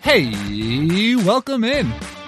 Hey, welcome in.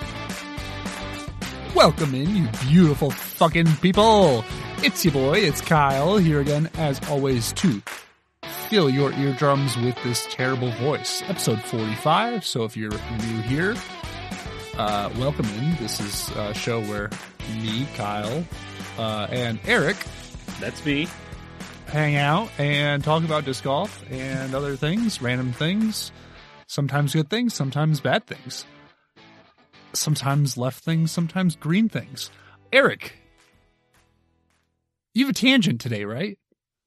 Welcome in, you beautiful fucking people. It's your boy, it's Kyle, here again, as always, to fill your eardrums with this terrible voice. Episode 45, so if you're new here, welcome in. This is a show where me, Kyle, and Eric, that's me, hang out and talk about disc golf and other things, random things. Sometimes good things, sometimes bad things. Sometimes left things, sometimes green things. Eric, you have a tangent today, right?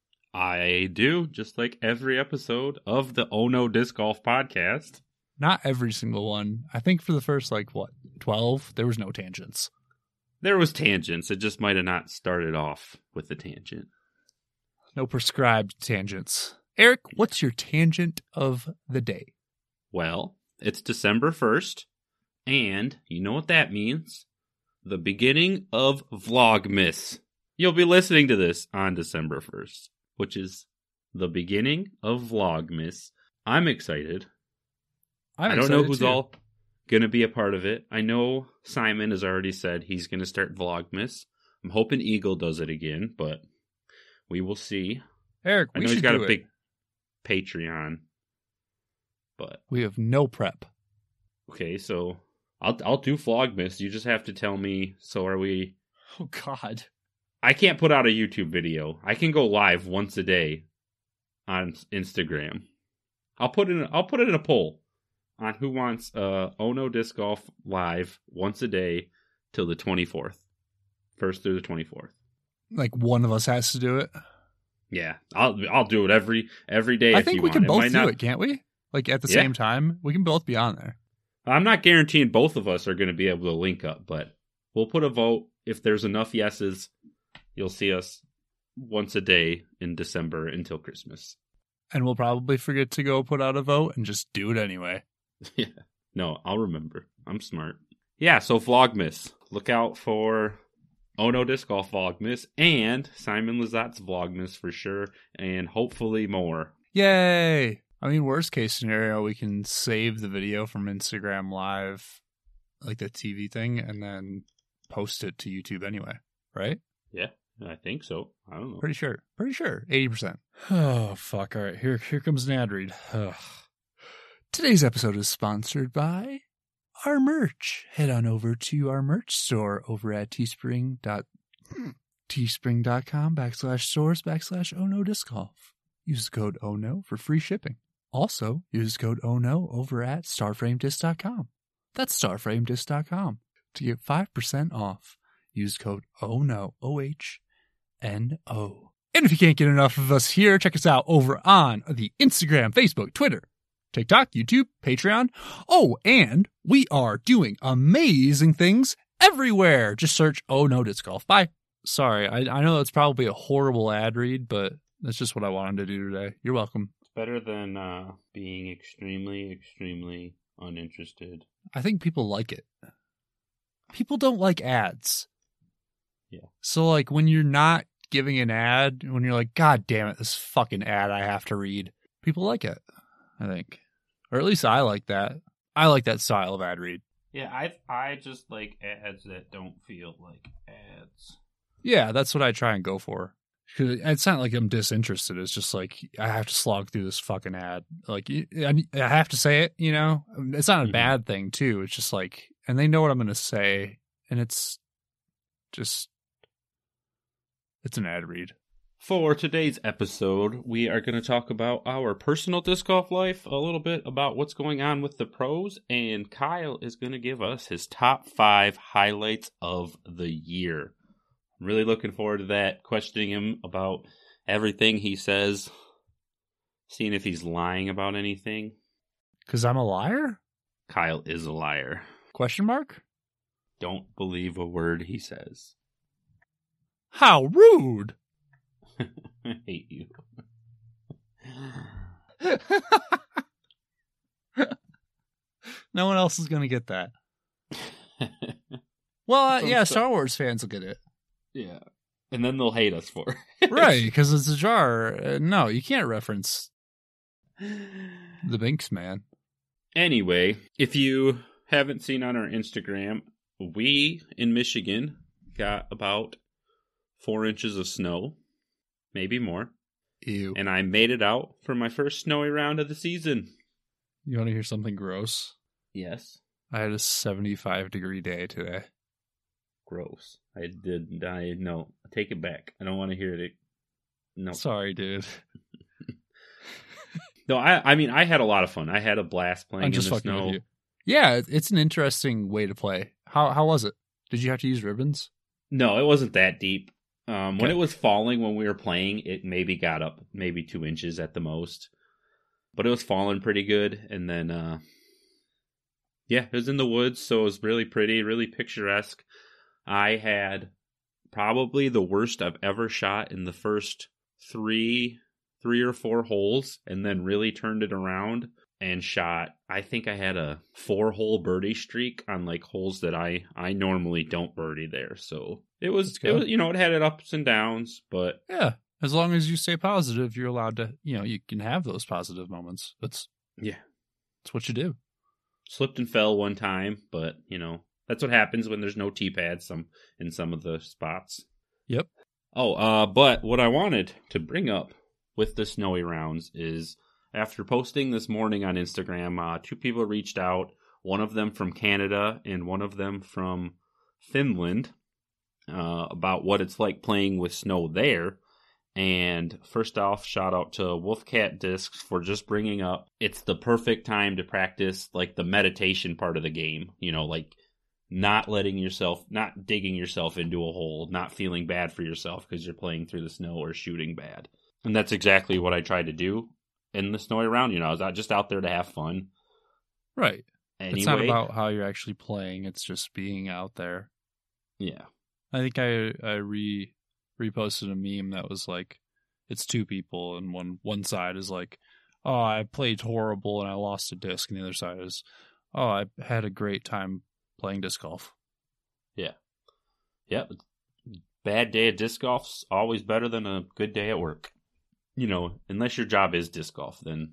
I do, just like every episode of the Oh No Disc Golf podcast. Not every single one. I think for the first, 12, there was no tangents. There was tangents. It just might have not started off with the tangent. No prescribed tangents. Eric, what's your tangent of the day? Well, it's December 1st, and you know what that means? The beginning of Vlogmas. You'll be listening to this on December 1st, which is the beginning of Vlogmas. I'm excited. I don't know who's all going to be a part of it. I know Simon has already said he's going to start Vlogmas. I'm hoping Eagle does it again, but we will see. Eric, I know he's got a big Patreon. But we have no prep. Okay, so I'll do Vlogmas. You just have to tell me. So are we? Oh God! I can't put out a YouTube video. I can go live once a day on Instagram. I'll put in a poll on who wants Oh No Disc Golf live once a day till the 24th, 1st through the 24th. Like one of us has to do it. Yeah, I'll do it every day. I think we can both do it, can't we? Like at the same time, we can both be on there. I'm not guaranteeing both of us are going to be able to link up, but we'll put a vote. If there's enough yeses, you'll see us once a day in December until Christmas. And we'll probably forget to go put out a vote and just do it anyway. Yeah. No, I'll remember. I'm smart. Yeah, so Vlogmas. Look out for Oh No Disc Golf Vlogmas and Simon Lizott's Vlogmas for sure, and hopefully more. Yay! I mean, worst case scenario, we can save the video from Instagram Live, like the TV thing, and then post it to YouTube anyway, right? Yeah, I think so. I don't know. Pretty sure. 80%. Oh, fuck. All right, here comes an ad read. Ugh. Today's episode is sponsored by our merch. Head on over to our merch store over at teespring.com/stores/Oh No Disc Golf. Use code OHNO for free shipping. Also, use code OHNO over at starframedisc.com. That's starframedisc.com to get 5% off. Use code OHNO, OHNO. And if you can't get enough of us here, check us out over on the Instagram, Facebook, Twitter, TikTok, YouTube, Patreon. Oh, and we are doing amazing things everywhere. Just search Oh No Disc Golf. Bye. Sorry, I know that's probably a horrible ad read, but that's just what I wanted to do today. You're welcome. Better than being extremely, extremely uninterested. I think people like it. People don't like ads. Yeah. So, when you're not giving an ad, when you're like, God damn it, this fucking ad I have to read, people like it, I think. Or at least I like that. I like that style of ad read. Yeah, I just like ads that don't feel like ads. Yeah, that's what I try and go for. It's not like I'm disinterested. It's just I have to slog through this fucking ad. I have to say it, It's not a bad thing, too. It's just and they know what I'm going to say. And it's an ad read. For today's episode, we are going to talk about our personal disc golf life, a little bit about what's going on with the pros, and Kyle is going to give us his top 5 highlights of the year. I'm really looking forward to that, questioning him about everything he says, seeing if he's lying about anything. Because I'm a liar? Kyle is a liar. Question mark? Don't believe a word he says. How rude! I hate you. No one else is going to get that. Well, yeah, Star Wars fans will get it. Yeah. And then they'll hate us for it. Right, because it's a jar. No, you can't reference the Binks man. Anyway, if you haven't seen on our Instagram, we in Michigan got about 4 inches of snow, maybe more. Ew. And I made it out for my first snowy round of the season. You want to hear something gross? Yes. I had a 75-degree day today. Gross. No, take it back. I don't want to hear it. No. Sorry, dude. No, I mean, I had a lot of fun. I had a blast playing I'm just in the fucking snow. with you. Yeah, it's an interesting way to play. How was it? Did you have to use ribbons? No, it wasn't that deep. Okay. When it was falling when we were playing, it maybe got up maybe 2 inches at the most. But it was falling pretty good. And then, yeah, it was in the woods, so it was really pretty, really picturesque. I had probably the worst I've ever shot in the first three or four holes, and then really turned it around and shot. I think I had a 4-hole birdie streak on like holes that I normally don't birdie there. So it was, it had its ups and downs, but yeah, as long as you stay positive, you're allowed to, you can have those positive moments. That's what you do. Slipped and fell one time, but that's what happens when there's no tee pads in some of the spots. Yep. Oh, but what I wanted to bring up with the snowy rounds is after posting this morning on Instagram, 2 people reached out, one of them from Canada and one of them from Finland, about what it's like playing with snow there. And first off, shout out to Wolfcat Discs for just bringing up, it's the perfect time to practice like the meditation part of the game, like not digging yourself into a hole, not feeling bad for yourself because you're playing through the snow or shooting bad. And that's exactly what I tried to do in the snowy round. I was just out there to have fun. Right. Anyway, it's not about how you're actually playing. It's just being out there. Yeah. I think I reposted a meme that was like, it's 2 people and one side is like, oh, I played horrible and I lost a disc. And the other side is, oh, I had a great time playing disc golf. Yeah. Yeah. Bad day at disc golf's always better than a good day at work. Unless your job is disc golf, then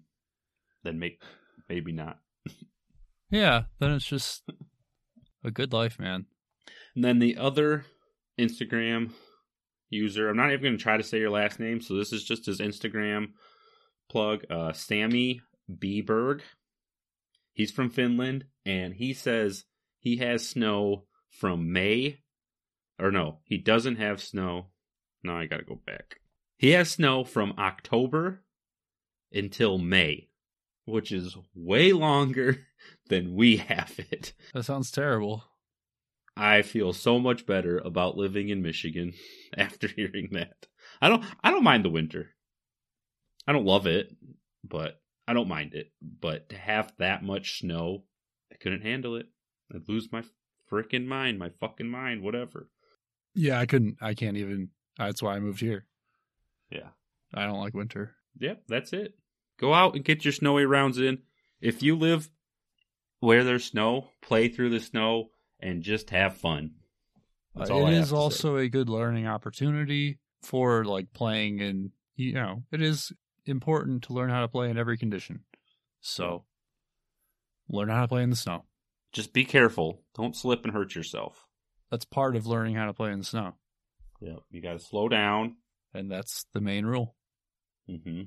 maybe not. Yeah, then it's just a good life, man. And then the other Instagram user, I'm not even going to try to say your last name, so this is just his Instagram plug, Sammy Bberg. He's from Finland, and he says he has snow from May. Or no, he doesn't have snow. No, I got to go back. He has snow from October until May, which is way longer than we have it. That sounds terrible. I feel so much better about living in Michigan after hearing that. I don't mind the winter. I don't love it, but I don't mind it. But to have that much snow, I couldn't handle it. I'd lose my freaking mind, my fucking mind, whatever. Yeah, I can't even. That's why I moved here. Yeah. I don't like winter. Yep, that's it. Go out and get your snowy rounds in. If you live where there's snow, play through the snow and just have fun. That's all I it have is to also say. a good learning opportunity for like playing, and it is important to learn how to play in every condition. So learn how to play in the snow. Just be careful. Don't slip and hurt yourself. That's part of learning how to play in the snow. Yeah, you got to slow down. And that's the main rule. Mm-hmm.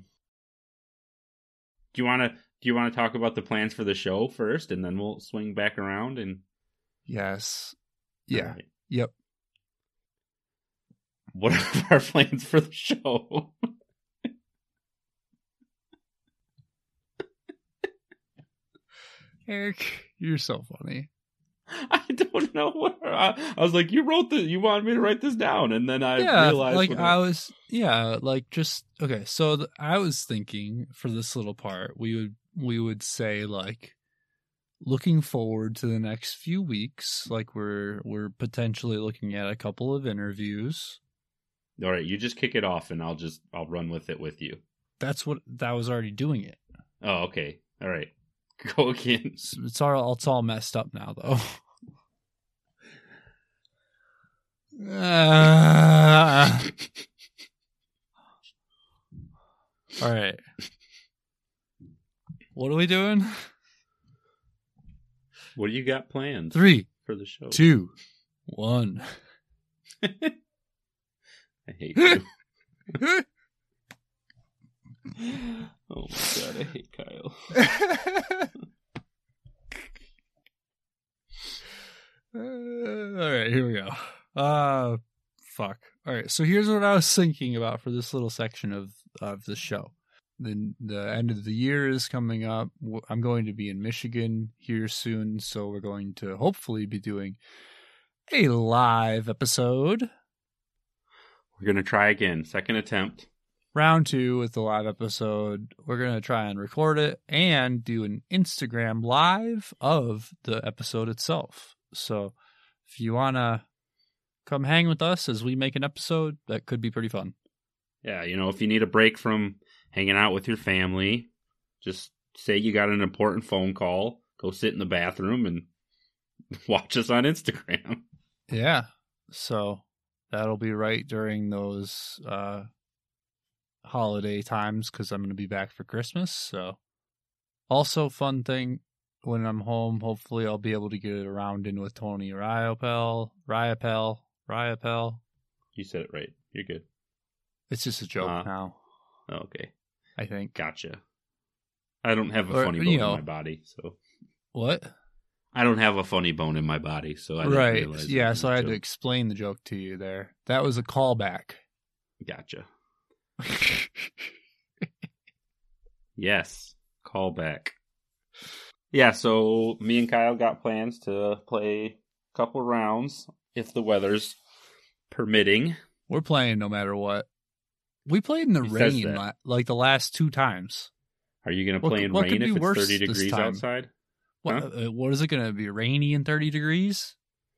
Do you want to talk about the plans for the show first, and then we'll swing back around and? Yes. Yeah. Right. Yep. What are our plans for the show? Eric, you're so funny. I don't know what I was like. You wanted me to write this down, and then I realized. Okay. So I was thinking for this little part, we would say like, looking forward to the next few weeks. Like we're potentially looking at a couple of interviews. All right, you just kick it off, and I'll run with it with you. That was already doing it. Oh, okay. All right. Go again. It's all messed up now, though. All right. What are we doing? What do you got planned 3, for the show? 2, 1. I hate you. Oh my god, I hate Kyle. All right, here we go. Fuck. All right, so here's what I was thinking about for this little section of the show. The end of the year is coming up. I'm going to be in Michigan here soon, so we're going to hopefully be doing a live episode. We're going to try again. Second attempt. Round 2 with the live episode. We're going to try and record it and do an Instagram live of the episode itself. So if you want to come hang with us as we make an episode, that could be pretty fun. Yeah, if you need a break from hanging out with your family, just say you got an important phone call, go sit in the bathroom and watch us on Instagram. Yeah. So that'll be right during those holiday times because I'm going to be back for Christmas. So also fun thing, when I'm home, hopefully I'll be able to get it around in with Tony Riopel. You said it right. You're good. It's just a joke now. Okay. I think. Gotcha. I don't have a funny bone in my body, so. What? I don't have a funny bone in my body, so I didn't realize. Yeah, so I had to explain the joke to you there. That was a callback. Gotcha. Yes, callback. Yeah, so me and Kyle got plans to play a couple rounds if the weather's permitting. We're playing no matter what. We played in the rain like the last 2 times. Are you going to play in rain if it's 30 degrees outside? What, huh? What is it going to be? Rainy and 30 degrees?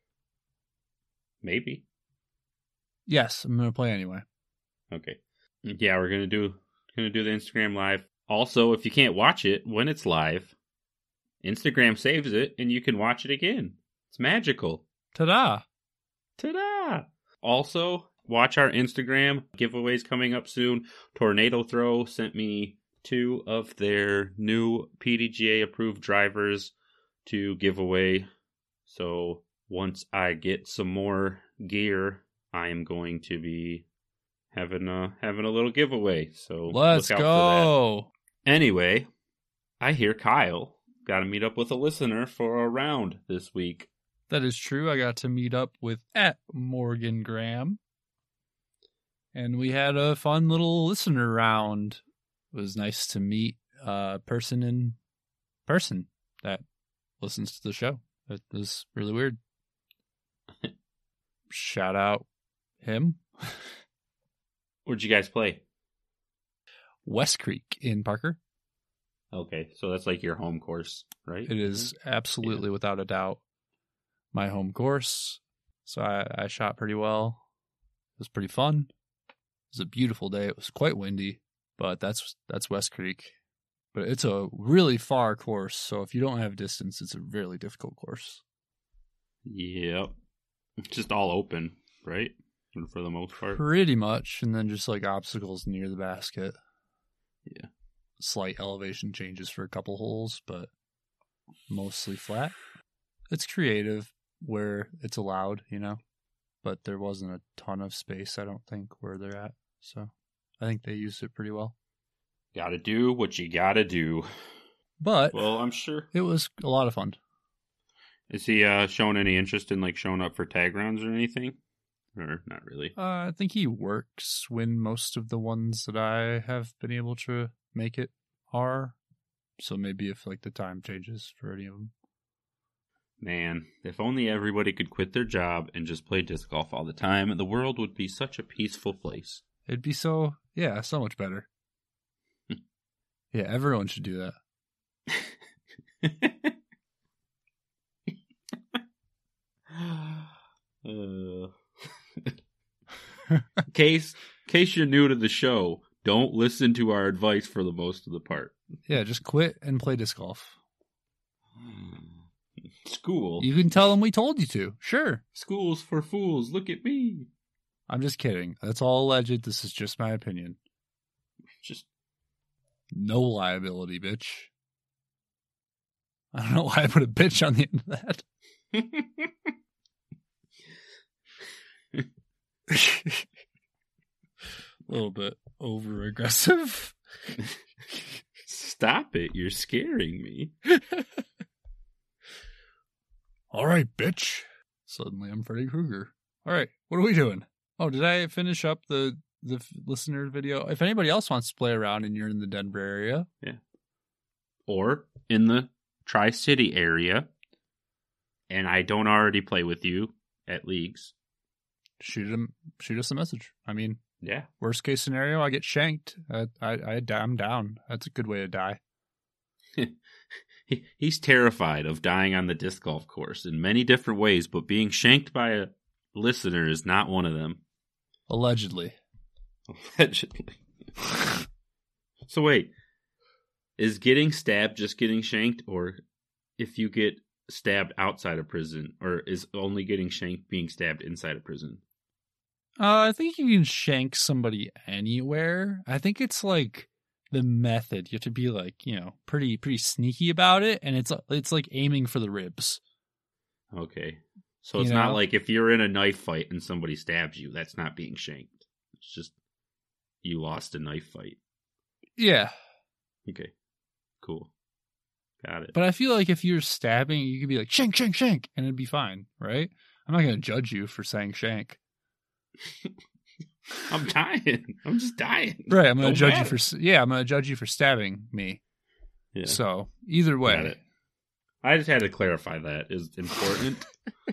Maybe. Yes, I'm going to play anyway. Okay. Yeah, we're going to do the Instagram live. Also, if you can't watch it when it's live, Instagram saves it and you can watch it again. It's magical. Ta-da! Ta-da! Also, watch our Instagram. Giveaways coming up soon. Tornado Throw sent me 2 of their new PDGA approved drivers to give away. So once I get some more gear, I am going to be having a little giveaway. So let's look out go. For that. Anyway, I hear Kyle got to meet up with a listener for a round this week. That is true. I got to meet up with @Morgan Graham. And we had a fun little listener round. It was nice to meet a person in person that listens to the show. It was really weird. Shout out him. Where'd you guys play? West Creek in Parker. Okay, so that's like your home course, right? It is absolutely, without a doubt, my home course. So I shot pretty well. It was pretty fun. It was a beautiful day. It was quite windy, but that's West Creek. But it's a really far course, so if you don't have distance, it's a really difficult course. Yep. Just all open, right? For the most part. Pretty much, and then just like obstacles near the basket. Yeah. Slight elevation changes for a couple holes, but mostly flat. It's creative where it's allowed, but there wasn't a ton of space, I don't think, where they're at. So I think they used it pretty well. Gotta do what you gotta do. But well, I'm sure it was a lot of fun. Is he showing any interest in like showing up for tag rounds or anything? Or not really? I think he works when most of the ones that I have been able to make it are. So maybe if like the time changes for any of them. Man, if only everybody could quit their job and just play disc golf all the time, the world would be such a peaceful place. It'd be so much better. Yeah, everyone should do that. Case you're new to the show, don't listen to our advice for the most of the part. Yeah, just quit and play disc golf. School. You can tell them we told you to. Sure. School's for fools. Look at me. I'm just kidding. That's all alleged. This is just my opinion. Just no liability, bitch. I don't know why I put a bitch on the end of that. A little bit over aggressive. Stop it. You're scaring me. All right, bitch. Suddenly I'm Freddy Krueger. All right, what are we doing? Oh, did I finish up the listener video? If anybody else wants to play around and you're in the Denver area. Yeah. Or in the Tri-City area, and I don't already play with you at leagues, shoot us a message. I mean, yeah. Worst case scenario, I get shanked. I'm down. That's a good way to die. He's terrified of dying on the disc golf course in many different ways, but being shanked by a listener is not one of them. Allegedly. So wait, is getting stabbed just getting shanked, or if you get stabbed outside of prison, or is only getting shanked being stabbed inside of prison? I think you can shank somebody anywhere. I think it's like the method. You have to be like, pretty sneaky about it, and it's like aiming for the ribs. Okay. So it's not like if you're in a knife fight and somebody stabs you, that's not being shanked. It's just you lost a knife fight. Yeah. Okay. Cool. Got it. But I feel like if you're stabbing, you could be like, shank, shank, shank, and it'd be fine, right? I'm not going to judge you for saying shank. I'm dying. I'm just dying. Right. I'm going to judge I'm going to judge you for stabbing me. Yeah. So either way. Got it. I just had to clarify that is important.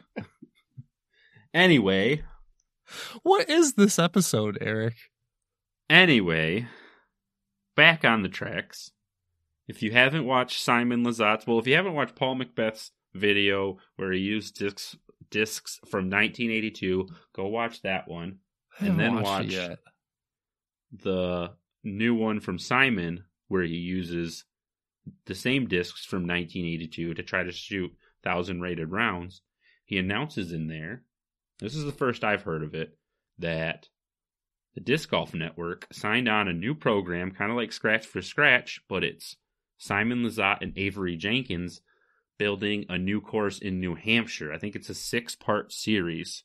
Anyway. What is this episode, Eric? Anyway, back on the tracks. If you haven't watched Simon Lazat's, if you haven't watched Paul Macbeth's video where he used discs from 1982, go watch that one. And then watch the new one from Simon where he uses the same discs from 1982 to try to shoot 1,000 rated rounds. He announces in there, this is the first I've heard of it, that the Disc Golf Network signed on a new program, kind of like Scratch for Scratch, but it's Simon Lizotte and Avery Jenkins building a new course in New Hampshire. I think it's a 6-part series.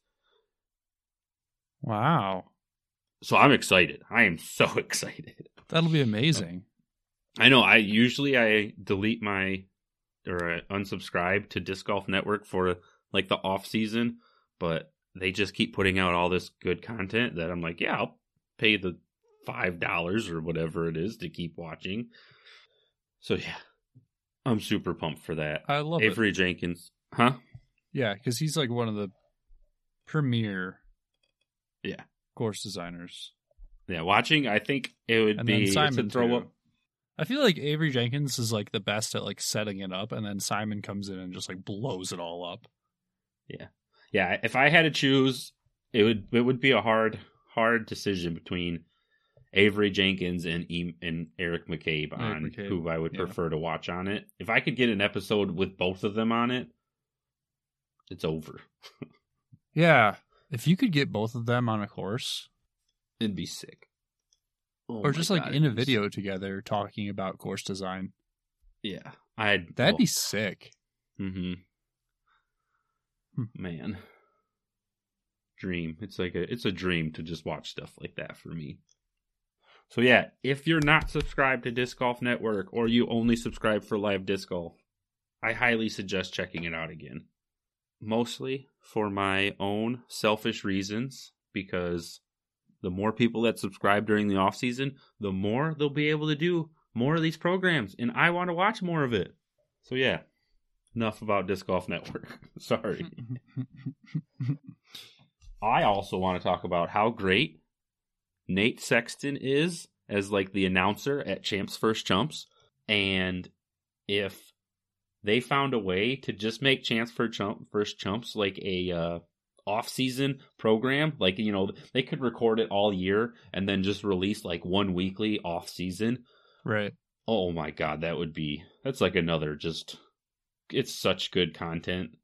Wow. So I'm excited. I am so excited. That'll be amazing. I know. I delete my or unsubscribe to Disc Golf Network for like the off season, but they just keep putting out all this good content that I'm like, yeah, I'll pay the $5 or whatever it is to keep watching. So yeah, I'm super pumped for that. I love Avery Jenkins, huh? Yeah, because he's like one of the premier course designers. Yeah, watching, I think it would be Simon to throw up. I feel like Avery Jenkins is like the best at like setting it up, and then Simon comes in and just like blows it all up. Yeah. If I had to choose, it would be a hard decision between Avery Jenkins and Eric McCabe on who I would prefer to watch on it. If I could get an episode with both of them on it, it's over. Yeah, if you could get both of them on a course, it'd be sick. Or just like in a video together talking about course design. Yeah. That'd be sick. Mm-hmm. Man. Dream. It's a dream to just watch stuff like that for me. So yeah, if you're not subscribed to Disc Golf Network or you only subscribe for live disc golf, I highly suggest checking it out again. Mostly for my own selfish reasons, because the more people that subscribe during the off season, the more they'll be able to do more of these programs, and I want to watch more of it. So yeah, enough about Disc Golf Network. Sorry. I also want to talk about how great Nate Sexton is as like the announcer at Champs First Chumps, and if they found a way to just make Champs First Chumps like a off-season program, like, they could record it all year and then just release like one weekly off-season. Right. Oh my God, that's like another it's such good content.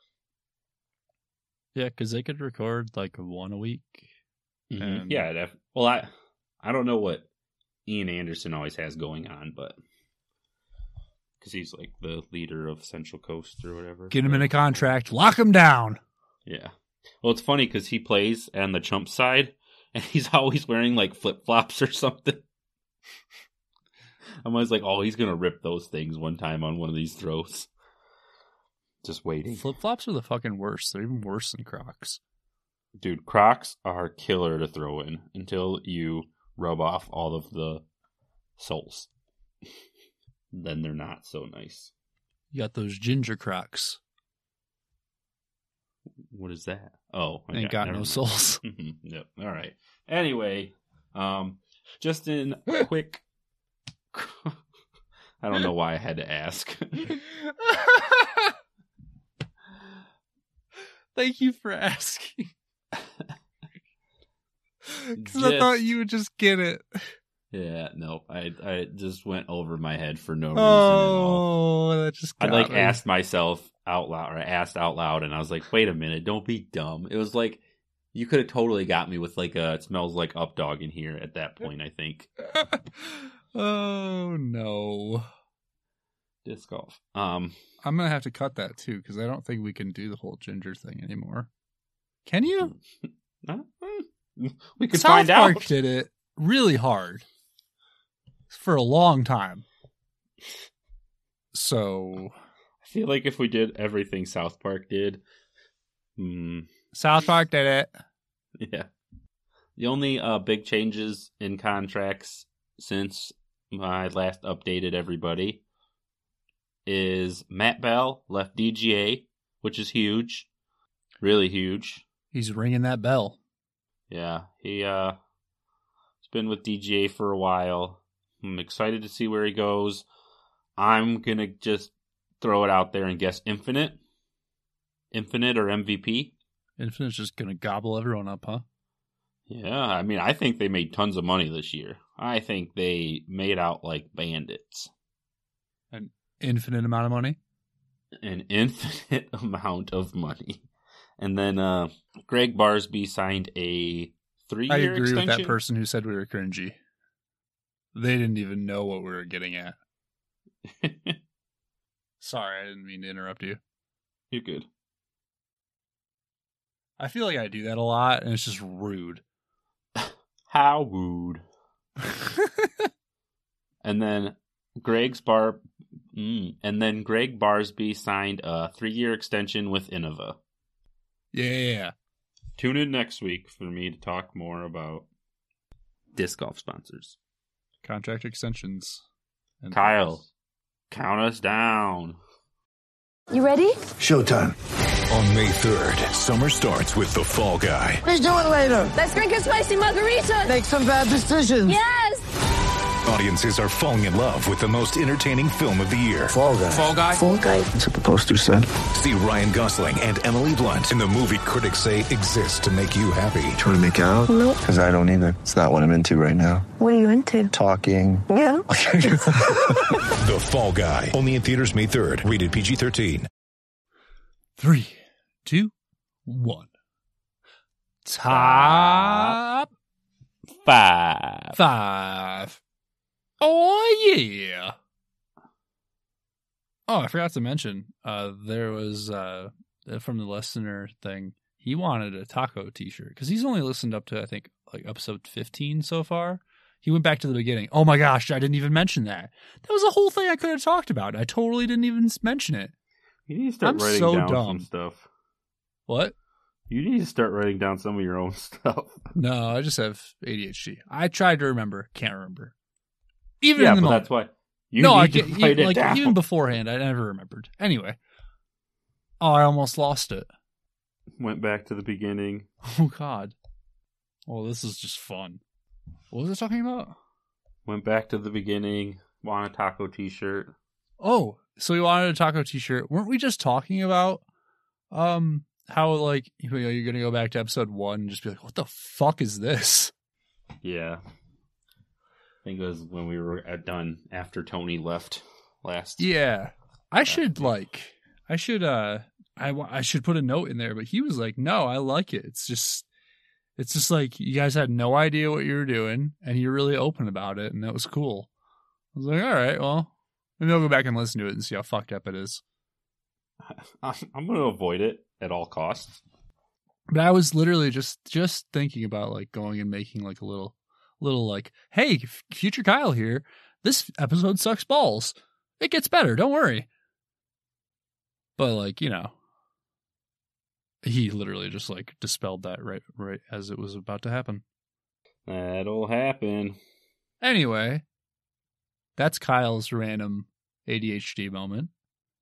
Yeah, because they could record like one a week. Mm-hmm. Yeah. Well, I don't know what Ian Anderson always has going on, but because he's like the leader of Central Coast or whatever. Get him in a contract. Lock him down. Yeah. Well, it's funny because he plays on the chump side, and he's always wearing like flip-flops or something. I'm always like, oh, he's going to rip those things one time on one of these throws. Just waiting. Flip-flops are the fucking worst. They're even worse than Crocs. Dude, Crocs are killer to throw in until you rub off all of the soles. Then they're not so nice. You got those ginger Crocs. What is that? Oh, Ain't got no soles. Yep. All right. Anyway, just in quick. I don't know why I had to ask. Thank you for asking. Because I thought you would just get it. Yeah, no, I just went over my head for no reason at all. That just I like asked myself out loud, or I asked out loud, and I was like, wait a minute, don't be dumb. It was like, you could have totally got me with like a it smells like up dog in here at that point, I think. Oh, no. Disc golf. I'm going to have to cut that too, because I don't think we can do the whole ginger thing anymore. Can you? We could South find Park out. did it really hard for a long time. So I feel like if we did everything South Park did. South Park did it. Yeah. The only big changes in contracts since I last updated everybody is Matt Bell left DGA, which is huge. Really huge. He's ringing that bell. Yeah, he's been with DGA for a while. I'm excited to see where he goes. I'm going to just throw it out there and guess Infinite. Infinite or MVP. Infinite's just going to gobble everyone up, huh? Yeah, I mean, I think they made tons of money this year. I think they made out like bandits. An infinite amount of money? An infinite amount of money. And then Greg Barsby signed a 3-year extension. I agree with that person who said we were cringy. They didn't even know what we were getting at. Sorry, I didn't mean to interrupt you. You're good. I feel like I do that a lot, and it's just rude. How rude. And then Greg Barsby signed a 3-year extension with Innova. Yeah. Tune in next week for me to talk more about disc golf sponsors. Contract extensions. And Kyle, count us down. You ready? Showtime. On May 3rd, summer starts with The Fall Guy. Let's do it later. Let's drink a spicy margarita. Make some bad decisions. Yes. Audiences are falling in love with the most entertaining film of the year. Fall Guy. Fall Guy? Fall guy. That's what the poster said. See Ryan Gosling and Emily Blunt in the movie critics say exists to make you happy. Trying to make it out? Nope. Because I don't either. It's not what I'm into right now. What are you into? Talking. Yeah. The Fall Guy. Only in theaters May 3rd. Rated PG-13. 3, 2, 1. Top 5. Oh, yeah. Oh, I forgot to mention, there was, from the listener thing, he wanted a taco t-shirt, because he's only listened up to, I think, like episode 15 so far. He went back to the beginning. Oh my gosh, I didn't even mention that. That was a whole thing I could have talked about. I totally didn't even mention it. You need to start I'm writing so down dumb. some stuff. What? You need to start writing down some of your own stuff. No, I just have ADHD. I tried to remember. Can't remember. Even Yeah, in the but moment. that's why you No, I need to can't. write it Like down. even beforehand, I never remembered. Anyway. Oh, I almost lost it. Went back to the beginning. Oh God. Well, this is just fun. What was I talking about? Went back to the beginning. Want a taco t-shirt. Oh, so we wanted a taco t-shirt. Weren't we just talking about how like you're gonna go back to episode 1 and just be like, what the fuck is this? Yeah. I think it was when we were done after Tony left last. Yeah. I should put a note in there, but he was like, no, I like it. It's just like you guys had no idea what you were doing and you're really open about it, and that was cool. I was like, all right, well, Maybe I'll go back and listen to it and see how fucked up it is. I'm going to avoid it at all costs. But I was literally just thinking about like going and making like a little like, hey, future Kyle here. This episode sucks balls. It gets better. Don't worry. But like, you know, he literally just like dispelled that right as it was about to happen. That'll happen. Anyway, that's Kyle's random ADHD moment.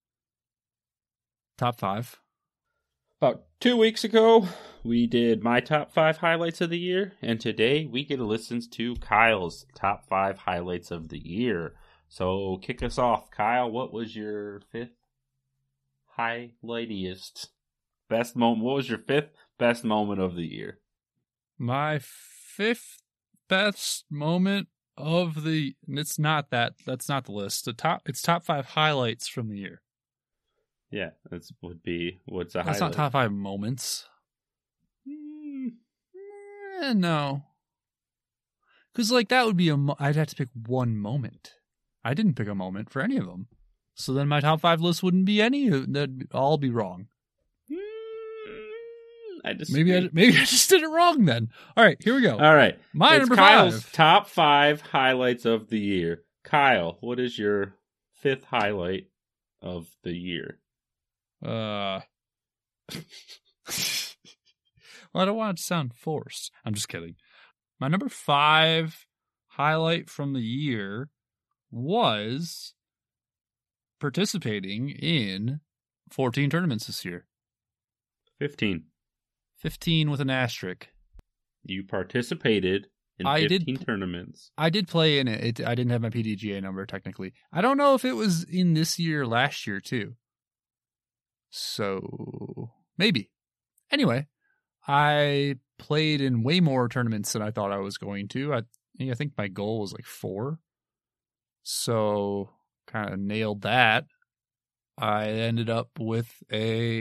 Top 5. About 2 weeks ago, we did my top 5 highlights of the year, and today we get to listen to Kyle's top 5 highlights of the year. So kick us off, Kyle. What was your 5th highlightiest best moment? What was your 5th best moment of the year? My 5th best moment of the... It's not that. That's not the list. It's top 5 highlights from the year. Yeah, that would be what's a That's highlight. not top 5 moments. No. Because, like, that would be I'd have to pick one moment. I didn't pick a moment for any of them. So then my top 5 list wouldn't be any. That'd all be wrong. Maybe I just did it wrong then. All right, here we go. All right. My it's number Kyle's 5. top 5 highlights of the year. Kyle, what is your 5th highlight of the year? Well, I don't want it to sound forced. I'm just kidding. My number 5 highlight from the year was participating in 14 tournaments this year. 15. 15 with an asterisk. You participated in 15 tournaments. I did play in it. I didn't have my PDGA number, technically. I don't know if it was in this year or last year, too. So, maybe. Anyway, I played in way more tournaments than I thought I was going to. I think my goal was like 4. So, kind of nailed that. I ended up with a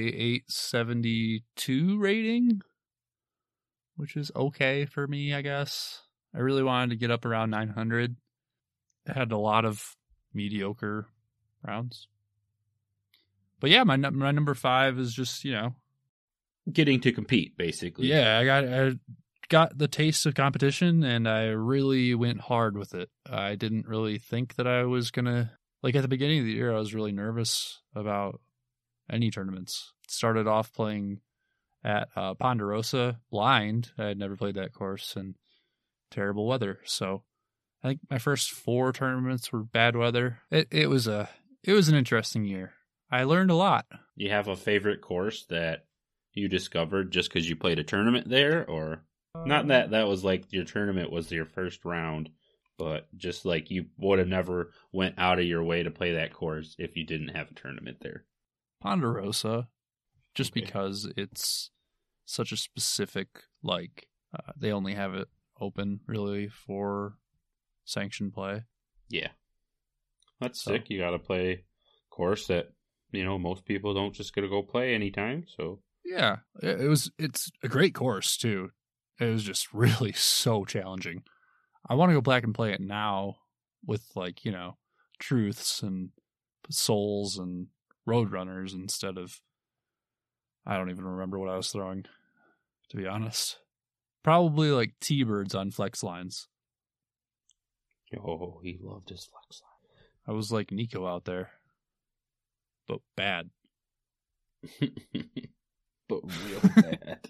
872 rating, which is okay for me, I guess. I really wanted to get up around 900. I had a lot of mediocre rounds. But yeah, my number 5 is just, you know, getting to compete, basically. Yeah, I got the taste of competition, and I really went hard with it. I didn't really think that I was going to... Like, at the beginning of the year, I was really nervous about any tournaments. Started off playing at Ponderosa blind. I had never played that course, and terrible weather. So I think my first 4 tournaments were bad weather. It was an interesting year. I learned a lot. You have a favorite course that you discovered just because you played a tournament there? Or not that was like your tournament was your first round, but just like you would have never went out of your way to play that course if you didn't have a tournament there. Ponderosa, just because it's such a specific, like, they only have it open really for sanctioned play. Yeah. That's sick. You got to play a course that, you know, most people don't just get to go play anytime, so. Yeah, it's a great course too. It was just really so challenging. I want to go back and play it now with, like, you know, truths and souls and roadrunners instead of, I don't even remember what I was throwing, to be honest. Probably like T-birds on flex lines. Oh, he loved his flex line. I was like Nico out there, but bad. But real bad.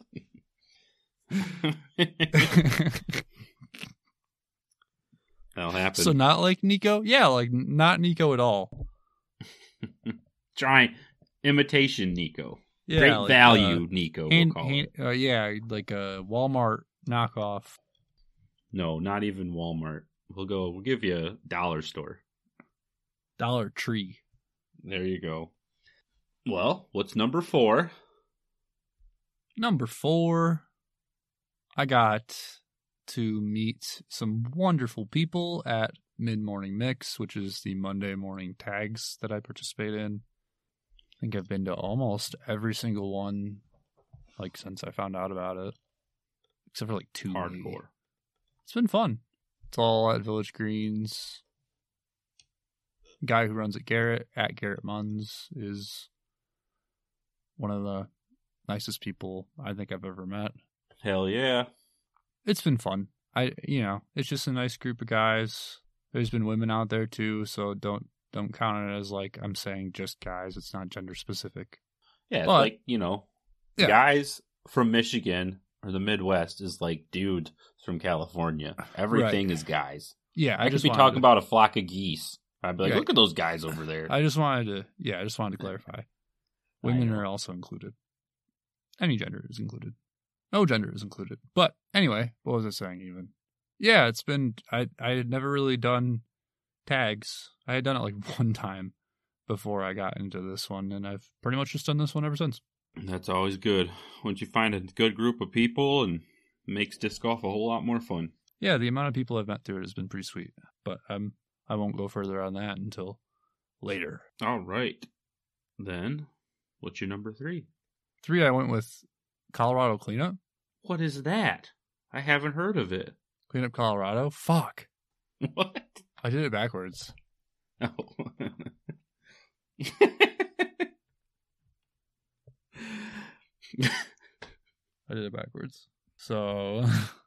That'll happen. So not like Nico? Yeah, like not Nico at all. Try imitation Nico. Yeah, Great like, value Nico, we'll call it. Yeah, like a Walmart knockoff. No, not even Walmart. We'll give you a dollar store. Dollar Tree. There you go. Well, what's number 4? Number 4, I got to meet some wonderful people at Mid-Morning Mix, which is the Monday morning tags that I participate in. I think I've been to almost every single one, like, since I found out about it. Except for, like, 2. Hardcore. It's been fun. It's all at Village Greens. Guy who runs at Garrett Munns is one of the nicest people I think I've ever met. Hell yeah. It's been fun. It's just a nice group of guys. There's been women out there too, so don't count it as like I'm saying just guys. It's not gender specific. Yeah, it's but, like, yeah. Guys from Michigan or the Midwest is like dude from California. Everything is guys. Yeah, I could be talking about a flock of geese. I'd be like, Yeah. look at those guys over there. I just wanted to clarify. Women are also included. Any gender is included. No gender is included. But anyway, what was I saying even? Yeah, it's been, I had never really done tags. I had done it like one time before I got into this one, and I've pretty much just done this one ever since. That's always good. Once you find a good group of people, and makes disc golf a whole lot more fun. Yeah, the amount of people I've met through it has been pretty sweet. But I won't go further on that until later. All right. Then, what's your number 3? 3, I went with Colorado Cleanup. What is that? I haven't heard of it. Cleanup Colorado? Fuck. What? I did it backwards. Oh. I did it backwards. So...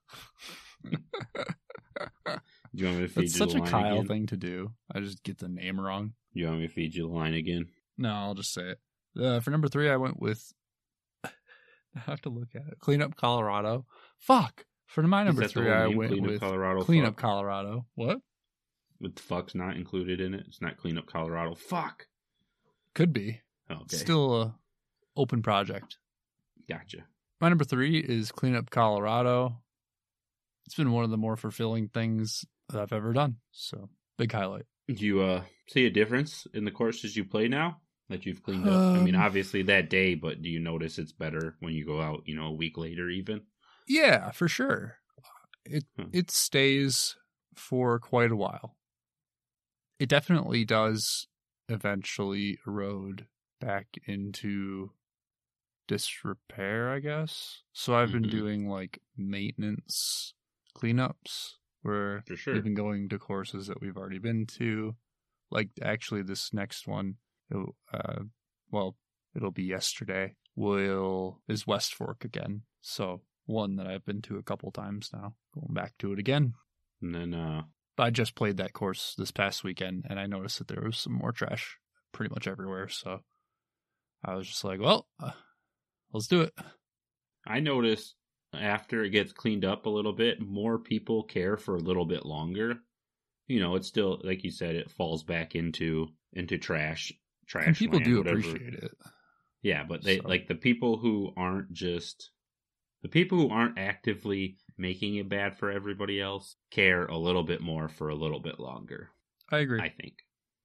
Do you want me to feed That's you such the a line Kyle again? thing to do. I just get the name wrong. You want me to feed you the line again? No, I'll just say it. For number 3, I went with... I have to look at it. Cleanup Colorado. Fuck. For my number Is that the 3, whole I name? went Cleanup with Colorado Cleanup Fuck? Colorado. What? But the fuck's not included in it. It's not Cleanup Colorado. Fuck. Could be. Okay. It's still a open project. Gotcha. My number 3 is Cleanup Colorado. It's been one of the more fulfilling things that I've ever done. So, big highlight. Do you see a difference in the courses you play now that you've cleaned up? I mean, obviously that day, but do you notice it's better when you go out, a week later even? Yeah, for sure. It stays for quite a while. It definitely does eventually erode back into disrepair, I guess. So I've been doing like maintenance cleanups where For sure. we've been going to courses that we've already been to. Like actually this next one, it'll be yesterday, is West Fork again. So one that I've been to a couple times now, going back to it again. And then, But I just played that course this past weekend, and I noticed that there was some more trash pretty much everywhere. So I was just like, well, let's do it. I notice after it gets cleaned up a little bit, more people care for a little bit longer. It's still, like you said, it falls back into trash. And people land, do whatever. appreciate it. Yeah, but like the people who aren't actively making it bad for everybody else care a little bit more for a little bit longer. I agree. I think.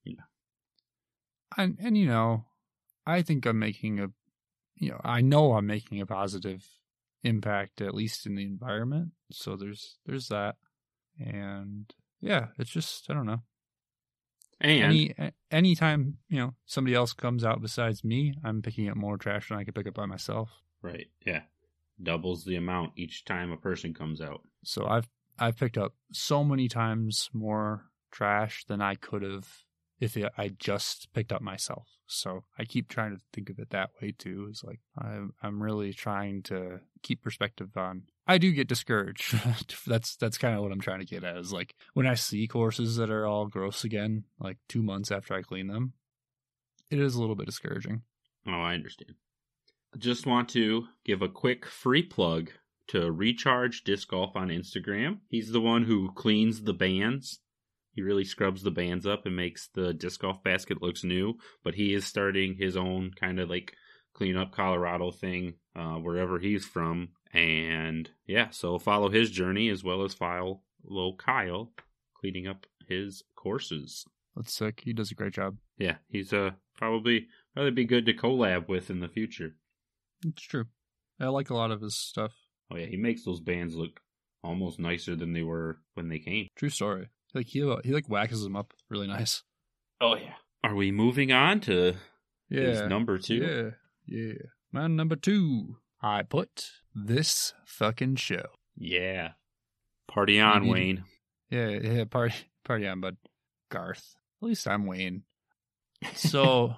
And I think I'm making I know I'm making a positive impact, at least in the environment. So there's that. And yeah, it's just, I don't know. And anytime, somebody else comes out besides me, I'm picking up more trash than I could pick up by myself. right, yeah. Doubles the amount each time a person comes out. So I've picked up so many times more trash than I could have if I just picked up myself. So I keep trying to think of it that way too. It's like I'm really trying to keep perspective on. I do get discouraged. That's kind of what I'm trying to get at. Is like when I see courses that are all gross again, like 2 months after I clean them, it is a little bit discouraging. Oh, I understand. Just want to give a quick free plug to Recharge Disc Golf on Instagram. He's the one who cleans the bands. He really scrubs the bands up and makes the disc golf basket looks new. But he is starting his own kind of like clean up Colorado thing wherever he's from. And yeah, so follow his journey as well as follow Kyle cleaning up his courses. That's sick. He does a great job. Yeah, he's probably be good to collab with in the future. It's true. I like a lot of his stuff. Oh yeah, he makes those bands look almost nicer than they were when they came. True story. Like he waxes them up really nice. Oh yeah. Are we moving on to his number 2? Yeah. My number 2. I put This Fucking Show. Yeah. Party on, Wayne. Yeah, party on, bud. Garth. least I'm Wayne. So,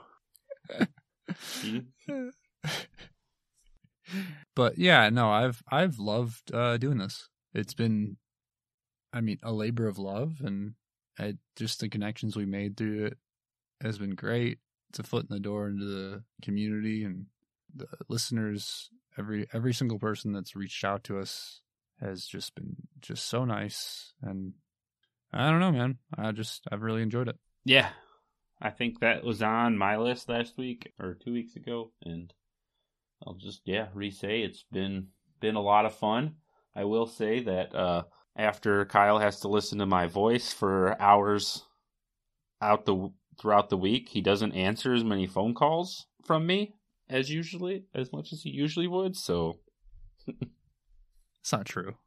but yeah, no, I've loved doing this. It's been, I mean, a labor of love, and just the connections we made through it has been great. It's a foot in the door into the community, and the listeners, every single person that's reached out to us has just been just so nice. And I don't know, man. I've really enjoyed it. Yeah. I think that was on my list last week or 2 weeks ago, and I'll just re-say it's been a lot of fun. I will say that after Kyle has to listen to my voice for hours throughout the week, he doesn't answer as many phone calls from me as much as he usually would. So It's not true.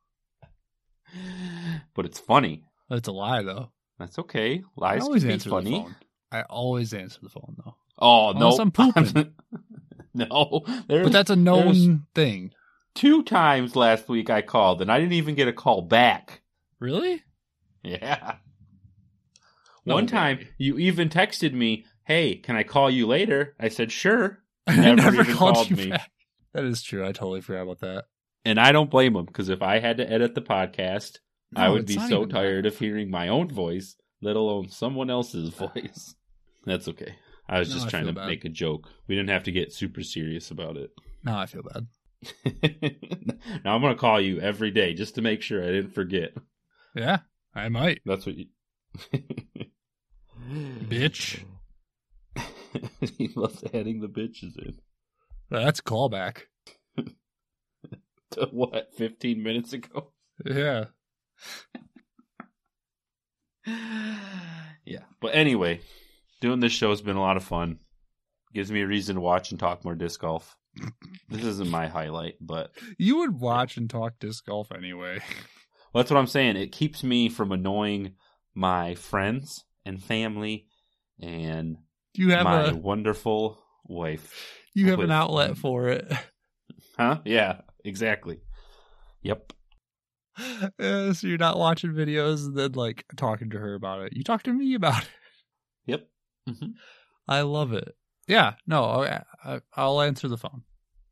But it's funny. It's a lie, though. That's okay. Lies I always can be answer funny. the phone. I always answer the phone, though. Oh, no. Unless I'm pooping. No. But that's a known thing. 2 times last week I called, and I didn't even get a call back. Really? Yeah. No One way. time, you even texted me, "Hey, can I call you later?" I said, "Sure." I Never even called you me. back. That is true. I totally forgot about that. And I don't blame him, because if I had to edit the podcast, I No, would it's be not so even tired that. of hearing my own voice, let alone someone else's voice. That's okay. I was No, just I trying to feel bad. make a joke. We didn't have to get super serious about it. Now I feel bad. Now I'm going to call you every day just to make sure I didn't forget. Yeah, I might. That's what you... Bitch. He loves adding the bitches in. That's a callback. To what, 15 minutes ago? Yeah. Yeah. But anyway, doing this show has been a lot of fun. Gives me a reason to watch and talk more disc golf. This isn't my highlight, but You would watch and talk disc golf anyway. well, that's what I'm saying. It keeps me from annoying my friends and family and You have my wonderful wife. you have with- an outlet for it. Huh? Yeah, exactly. Yep. So you're not watching videos and then like talking to her about it. You talk to me about it. Yep. Mm-hmm. I love it. Yeah. No, I'll answer the phone.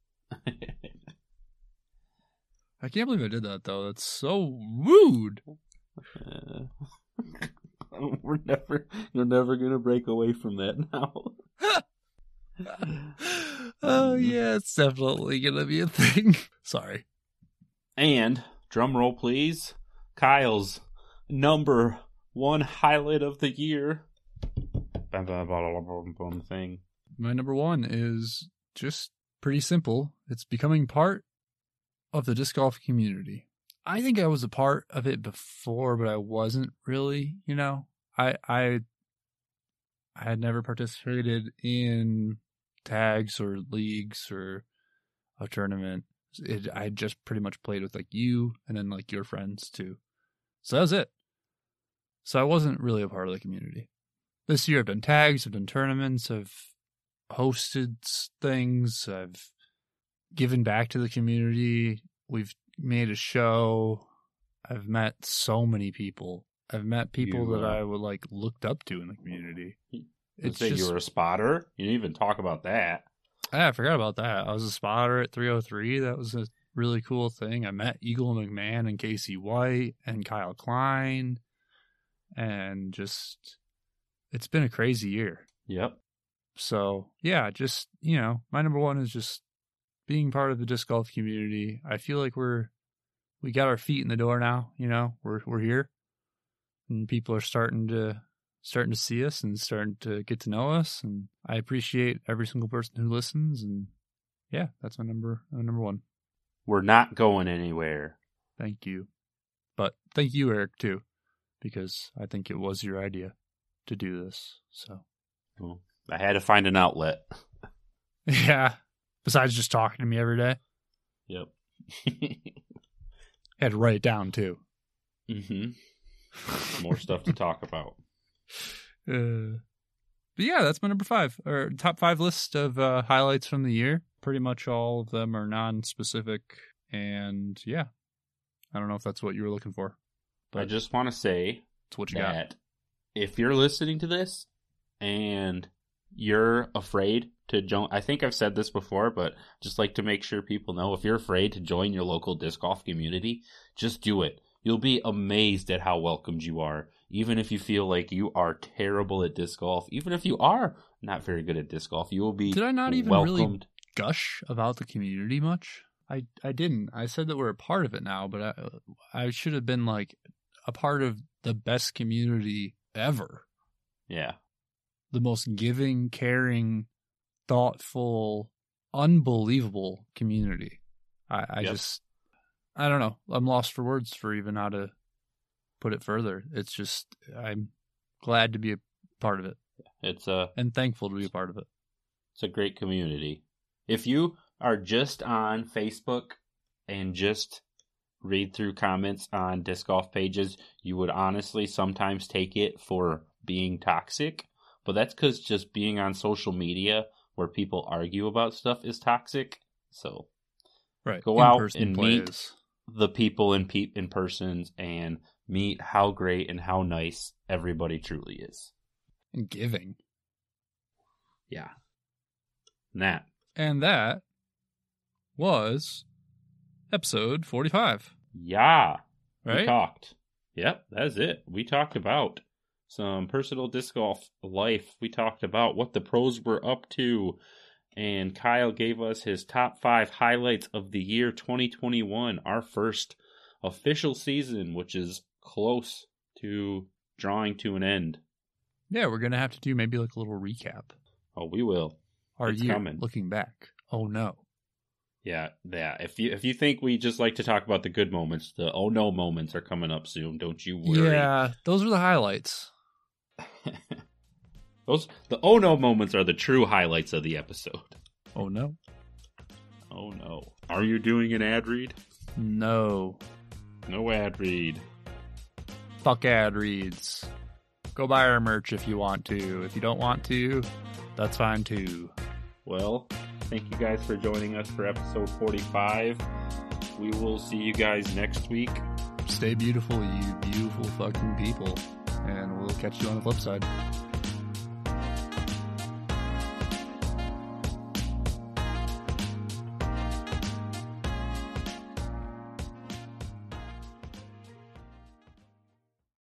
I can't believe I did that though. That's so rude. You're never gonna break away from that now. Oh yeah, it's definitely gonna be a thing. Sorry. And drum roll, please. Kyle's number 1 highlight of the year. Thing. My number 1 is just pretty simple. It's becoming part of the disc golf community. I think I was a part of it before, but I wasn't really, you know. I had never participated in tags or leagues or a tournament. I had just pretty much played with like you and then like your friends too. So that was it. So I wasn't really a part of the community. This year I've done tags, I've done tournaments, I've hosted things, I've given back to the community, we've made a show, I've met so many people. I've met people that I would like looked up to in the community. It's just, you were a spotter. You didn't even talk about that. I forgot about that. I was a spotter at 303. That was a really cool thing. I met Eagle McMahon and Casey White and Kyle Klein. And just, it's been a crazy year. Yep. So, yeah, just, you know, my number 1 is just being part of the disc golf community. I feel like we got our feet in the door now, you know, we're here. And people are starting to see us and starting to get to know us, and I appreciate every single person who listens. And yeah, that's my number 1. We're not going anywhere. Thank you, but thank you, Eric, too, because I think it was your idea to do this. So Well, I had to find an outlet. yeah, besides just talking to me every day, Yep. I had to write it down too. Mm-hmm. More stuff to talk about. But yeah, that's my number 5, or top 5 list of highlights from the year. Pretty much all of them are non-specific, and yeah, I don't know if that's what you were looking for. I just want to say It's what you got. that if you're listening to this and you're afraid to join, I think I've said this before, but just like to make sure people know, if you're afraid to join your local disc golf community, just do it. You'll be amazed at how welcomed you are. Even if you feel like you are terrible at disc golf, even if you are not very good at disc golf, you will be Did I not even welcomed. really gush about the community much? I didn't. I said that we're a part of it now, but I should have been like a part of the best community ever. Yeah. The most giving, caring, thoughtful, unbelievable community. I just, I don't know. I'm lost for words for even how to put it further. It's just, I'm glad to be a part of it. And thankful to be a part of it. It's a great community. If you are just on Facebook and just read through comments on disc golf pages, you would honestly sometimes take it for being toxic. But that's because just being on social media where people argue about stuff is toxic. So right. Go out and meet the people in persons and meet how great and how nice everybody truly is. And giving. Yeah. And that was episode 45. Yeah. Right? We talked. Yep, that's it. We talked about some personal disc golf life. We talked about what the pros were up to. And Kyle gave us his top 5 highlights of the year 2021, our first official season, which is close to drawing to an end. Yeah, we're going to have to do maybe like a little recap. Oh, we will. Our It's year, coming. looking back. Oh, no. Yeah. If you think we just like to talk about the good moments, the oh no moments are coming up soon. Don't you worry. Yeah, those are the highlights. The oh no moments are the true highlights of the episode. Oh, no. Oh no. Are you doing an ad read? No. No ad read. Fuck ad reads. Go buy our merch if you want to. If you don't want to, that's fine too. Well, thank you guys for joining us for episode 45. We will see you guys next week. Stay beautiful, you beautiful fucking people. And we'll catch you on the flip side.